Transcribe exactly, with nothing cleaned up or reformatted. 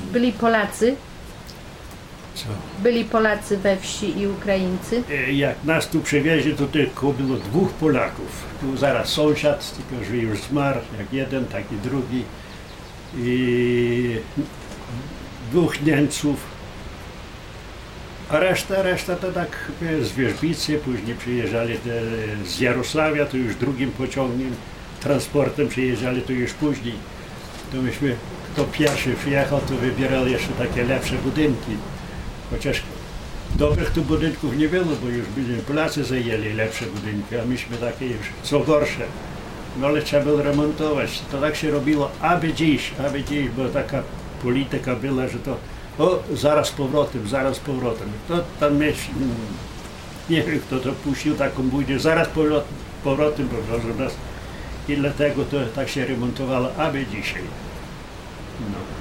byli Polacy? Co? Byli Polacy we wsi i Ukraińcy? E, Jak nas tu przywieźli, to tylko było dwóch Polaków. Tu zaraz sąsiad, tylko że już zmarł, jak jeden, tak i drugi. I dwóch Niemców. A reszta, reszta to tak e, z Wierzbicy, później przyjeżdżali te, z Jarosławia, to już drugim pociągiem, transportem przyjeżdżali, to już później. To myśmy, kto pierwszy przyjechał, to wybierali jeszcze takie lepsze budynki. Chociaż dobrych tu budynków nie było, bo już byli Polacy zajęli lepsze budynki, a myśmy takie już co gorsze. No ale trzeba było remontować. To tak się robiło aby dziś, aby dziś, bo taka polityka była, że to o, zaraz z powrotem, zaraz z powrotem. To tam mieć, nie wiem kto to puścił taką bójdę, zaraz z powrotem, powrotem, bo proszę nas. I dlatego to tak się remontowało aby dzisiaj. No.